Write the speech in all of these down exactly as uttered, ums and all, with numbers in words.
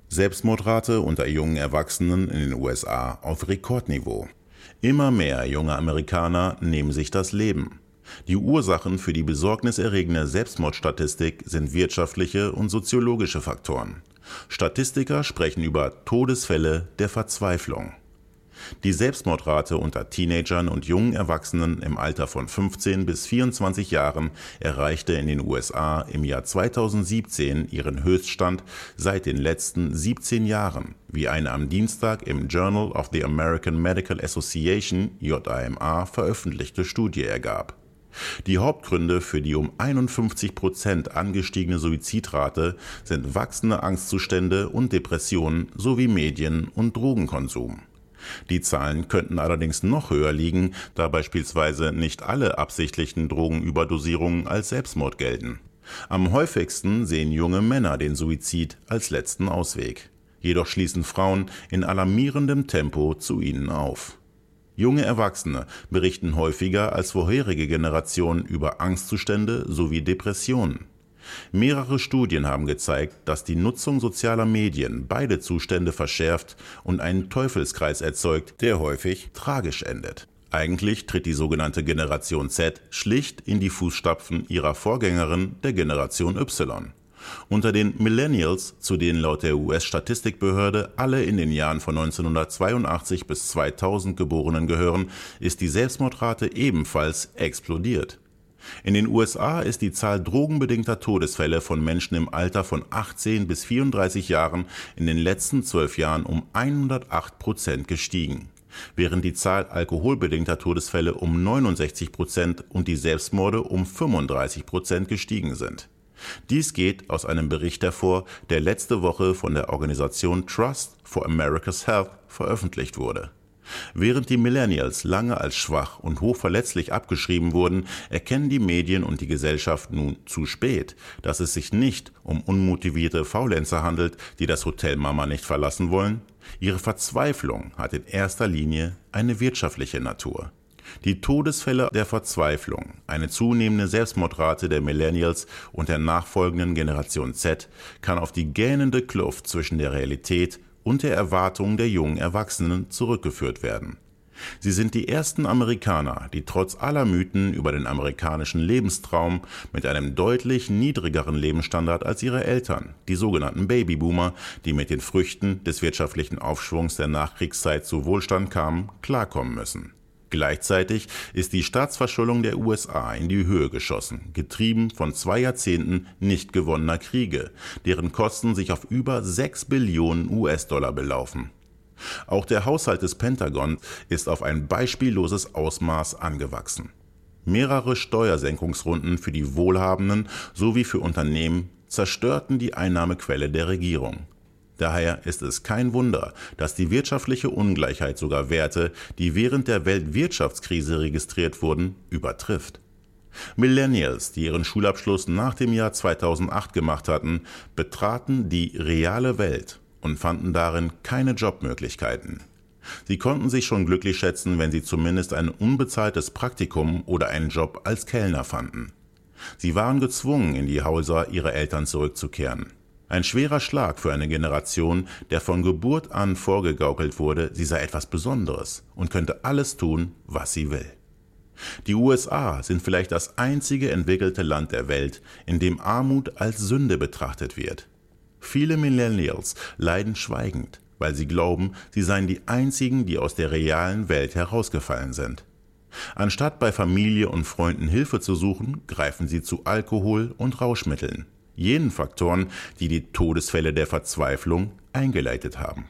Selbstmordrate unter jungen Erwachsenen in den U S A auf Rekordniveau. Immer mehr junge Amerikaner nehmen sich das Leben. Die Ursachen für die besorgniserregende Selbstmordstatistik sind wirtschaftliche und soziologische Faktoren. Statistiker sprechen über Todesfälle der Verzweiflung. Die Selbstmordrate unter Teenagern und jungen Erwachsenen im Alter von fünfzehn bis vierundzwanzig Jahren erreichte in den U S A im Jahr zweitausendsiebzehn ihren Höchststand seit den letzten siebzehn Jahren, wie eine am Dienstag im Journal of the American Medical Association J A M A veröffentlichte Studie ergab. Die Hauptgründe für die um einundfünfzig Prozent angestiegene Suizidrate sind wachsende Angstzustände und Depressionen sowie Medien- und Drogenkonsum. Die Zahlen könnten allerdings noch höher liegen, da beispielsweise nicht alle absichtlichen Drogenüberdosierungen als Selbstmord gelten. Am häufigsten sehen junge Männer den Suizid als letzten Ausweg. Jedoch schließen Frauen in alarmierendem Tempo zu ihnen auf. Junge Erwachsene berichten häufiger als vorherige Generationen über Angstzustände sowie Depressionen. Mehrere Studien haben gezeigt, dass die Nutzung sozialer Medien beide Zustände verschärft und einen Teufelskreis erzeugt, der häufig tragisch endet. Eigentlich tritt die sogenannte Generation Z schlicht in die Fußstapfen ihrer Vorgängerin, der Generation Y. Unter den Millennials, zu denen laut der U S-Statistikbehörde alle in den Jahren von neunzehnhundertzweiundachtzig bis zweitausend Geborenen gehören, ist die Selbstmordrate ebenfalls explodiert. In den U S A ist die Zahl drogenbedingter Todesfälle von Menschen im Alter von achtzehn bis vierunddreißig Jahren in den letzten zwölf Jahren um hundertacht Prozent gestiegen, während die Zahl alkoholbedingter Todesfälle um neunundsechzig Prozent und die Selbstmorde um fünfunddreißig Prozent gestiegen sind. Dies geht aus einem Bericht hervor, der letzte Woche von der Organisation Trust for America's Health veröffentlicht wurde. Während die Millennials lange als schwach und hochverletzlich abgeschrieben wurden, erkennen die Medien und die Gesellschaft nun zu spät, dass es sich nicht um unmotivierte Faulenzer handelt, die das Hotel Mama nicht verlassen wollen. Ihre Verzweiflung hat in erster Linie eine wirtschaftliche Natur. Die Todesfälle der Verzweiflung, eine zunehmende Selbstmordrate der Millennials und der nachfolgenden Generation Z kann auf die gähnende Kluft zwischen der Realität und der Erwartung der jungen Erwachsenen zurückgeführt werden. Sie sind die ersten Amerikaner, die trotz aller Mythen über den amerikanischen Lebenstraum mit einem deutlich niedrigeren Lebensstandard als ihre Eltern, die sogenannten Babyboomer, die mit den Früchten des wirtschaftlichen Aufschwungs der Nachkriegszeit zu Wohlstand kamen, klarkommen müssen. Gleichzeitig ist die Staatsverschuldung der U S A in die Höhe geschossen, getrieben von zwei Jahrzehnten nicht gewonnener Kriege, deren Kosten sich auf über sechs Billionen U S-Dollar belaufen. Auch der Haushalt des Pentagon ist auf ein beispielloses Ausmaß angewachsen. Mehrere Steuersenkungsrunden für die Wohlhabenden sowie für Unternehmen zerstörten die Einnahmequelle der Regierung. Daher ist es kein Wunder, dass die wirtschaftliche Ungleichheit sogar Werte, die während der Weltwirtschaftskrise registriert wurden, übertrifft. Millennials, die ihren Schulabschluss nach dem Jahr zweitausendacht gemacht hatten, betraten die reale Welt und fanden darin keine Jobmöglichkeiten. Sie konnten sich schon glücklich schätzen, wenn sie zumindest ein unbezahltes Praktikum oder einen Job als Kellner fanden. Sie waren gezwungen, in die Häuser ihrer Eltern zurückzukehren. Ein schwerer Schlag für eine Generation, der von Geburt an vorgegaukelt wurde, sie sei etwas Besonderes und könnte alles tun, was sie will. Die U S A sind vielleicht das einzige entwickelte Land der Welt, in dem Armut als Sünde betrachtet wird. Viele Millennials leiden schweigend, weil sie glauben, sie seien die einzigen, die aus der realen Welt herausgefallen sind. Anstatt bei Familie und Freunden Hilfe zu suchen, greifen sie zu Alkohol und Rauschmitteln. Jenen Faktoren, die die Todesfälle der Verzweiflung eingeleitet haben.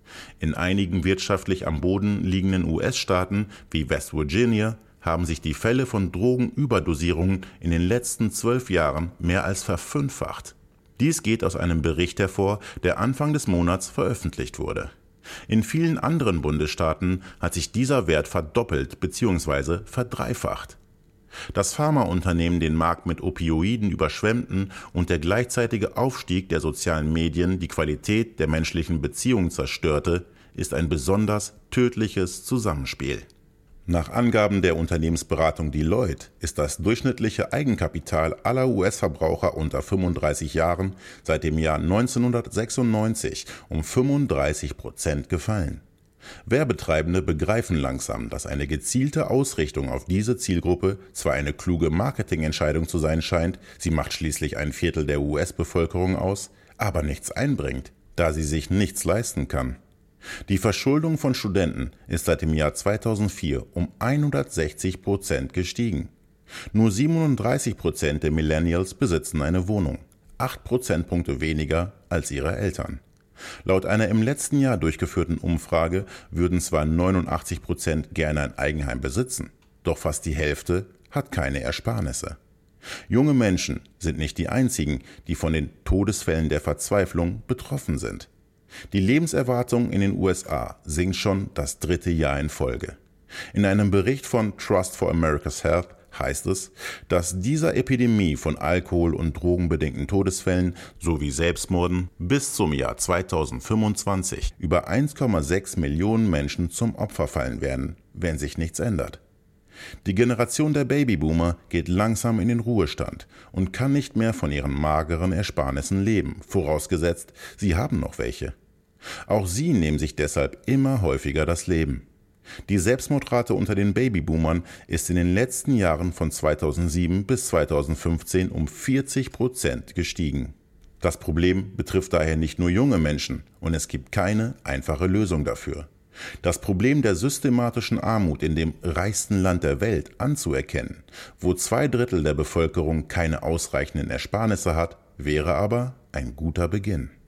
In einigen wirtschaftlich am Boden liegenden U S-Staaten wie West Virginia haben sich die Fälle von Drogenüberdosierungen in den letzten zwölf Jahren mehr als verfünffacht. Dies geht aus einem Bericht hervor, der Anfang des Monats veröffentlicht wurde. In vielen anderen Bundesstaaten hat sich dieser Wert verdoppelt bzw. verdreifacht. Dass Pharmaunternehmen den Markt mit Opioiden überschwemmten und der gleichzeitige Aufstieg der sozialen Medien die Qualität der menschlichen Beziehungen zerstörte, ist ein besonders tödliches Zusammenspiel. Nach Angaben der Unternehmensberatung Deloitte ist das durchschnittliche Eigenkapital aller U S-Verbraucher unter fünfunddreißig Jahren seit dem Jahr neunzehnhundertsechsundneunzig um fünfunddreißig Prozent gefallen. Werbetreibende begreifen langsam, dass eine gezielte Ausrichtung auf diese Zielgruppe zwar eine kluge Marketingentscheidung zu sein scheint, sie macht schließlich ein Viertel der U S-Bevölkerung aus, aber nichts einbringt, da sie sich nichts leisten kann. Die Verschuldung von Studenten ist seit dem Jahr zweitausendvier um hundertsechzig Prozent gestiegen. Nur siebenunddreißig Prozent der Millennials besitzen eine Wohnung, acht Prozentpunkte weniger als ihre Eltern. Laut einer im letzten Jahr durchgeführten Umfrage würden zwar neunundachtzig Prozent gerne ein Eigenheim besitzen, doch fast die Hälfte hat keine Ersparnisse. Junge Menschen sind nicht die einzigen, die von den Todesfällen der Verzweiflung betroffen sind. Die Lebenserwartung in den U S A sinkt schon das dritte Jahr in Folge. In einem Bericht von Trust for America's Health heißt es, dass dieser Epidemie von Alkohol- und drogenbedingten Todesfällen sowie Selbstmorden bis zum Jahr zweitausendfünfundzwanzig über eins Komma sechs Millionen Menschen zum Opfer fallen werden, wenn sich nichts ändert. Die Generation der Babyboomer geht langsam in den Ruhestand und kann nicht mehr von ihren mageren Ersparnissen leben, vorausgesetzt, sie haben noch welche. Auch sie nehmen sich deshalb immer häufiger das Leben. Die Selbstmordrate unter den Babyboomern ist in den letzten Jahren von zweitausendsieben bis zweitausendfünfzehn um vierzig Prozent gestiegen. Das Problem betrifft daher nicht nur junge Menschen und es gibt keine einfache Lösung dafür. Das Problem der systematischen Armut in dem reichsten Land der Welt anzuerkennen, wo zwei Drittel der Bevölkerung keine ausreichenden Ersparnisse hat, wäre aber ein guter Beginn.